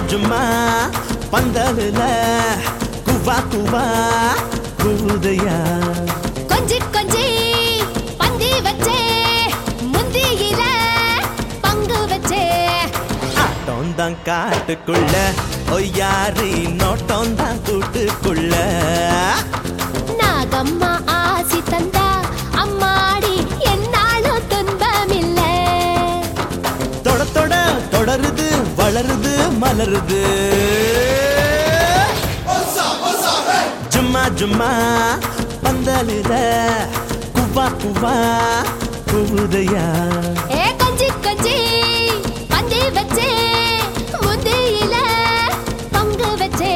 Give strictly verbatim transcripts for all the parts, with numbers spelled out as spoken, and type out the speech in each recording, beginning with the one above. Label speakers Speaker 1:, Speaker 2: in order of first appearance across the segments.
Speaker 1: ஜும்மா பந்தலுல குவா குவா கூதையா
Speaker 2: கொஞ்சி கொஞ்சி பந்தி வச்சே முந்தியில பங்கு வச்சே
Speaker 1: ஆட்டம் தான் காட்டுக்குள்ள ஒய்யாரி நோட்டம் தான் கூட்டுக்குள்ள
Speaker 2: நாகம்மா ஆசி தந்தா அம்மாடி என்னாலும் துன்பமில்ல
Speaker 1: தொட தொட தொடருது வளருது மலருது ஜும்மா ஜும்மா பந்தலில குவா குவா கூதையா
Speaker 2: ஏ கொஞ்சி கொஞ்சி பந்தி வச்சே முந்தியில பங்கு வச்சே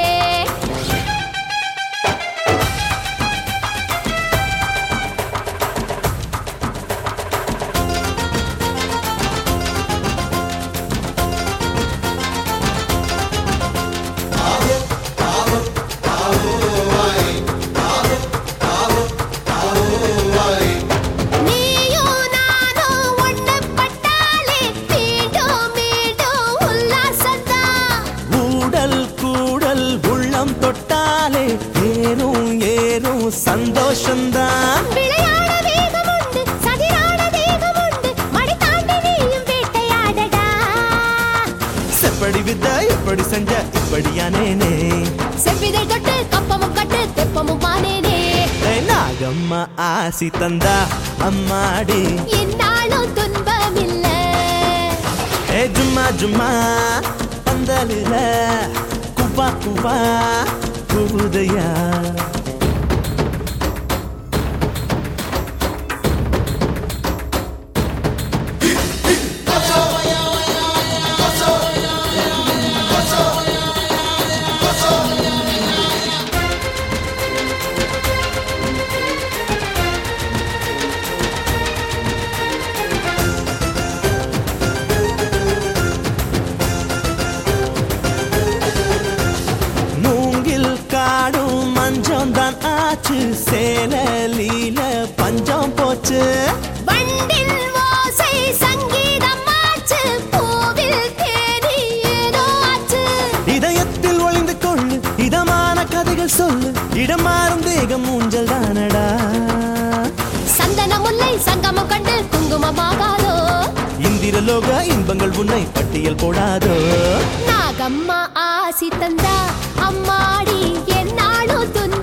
Speaker 1: தொட்டாலே ஏறும் ஏறும் சந்தோஷந்தான்
Speaker 2: விளையாட வேகம் உண்டு சதிராட வேகம் உண்டு மடி தாண்டி நீயும் வேட்டையாடடா
Speaker 1: செப்படி வித்த எப்படி செஞ்ச இப்படியானேனே
Speaker 2: செவ்விதை தொட்டு கப்பமும் கட்டு தெப்பமும் மானேனே
Speaker 1: நாகம்மா ஆசி தந்தா அம்மாடி
Speaker 2: என்னாலும் துன்பமில்ல
Speaker 1: ஏ ஜும்மா ஜும்மா பந்தலில குவா குவா கூதையா தான் ஆச்சு சேலலீல பஞ்சம் போச்சு
Speaker 2: வண்டில் ஓசை சங்கீதம் ஆச்சு பூவில் தேடி ஏதோ ஆச்சு
Speaker 1: இதயத்தில் ஒளிந்து கொள்ளு இதமான கதைகள் சொல்லு இடம் மாறும் தேகம் ஊஞ்சல் தானடா
Speaker 2: சந்தன முல்லை சங்கமம் கண்டு குங்குமமாகாதோ
Speaker 1: இந்திரலோக இன்பங்கள் உன்னை பட்டியல் போடாதோ
Speaker 2: நாகம்மா ஆசி தந்தா அம்மாடி என்னாலும் துன்பம்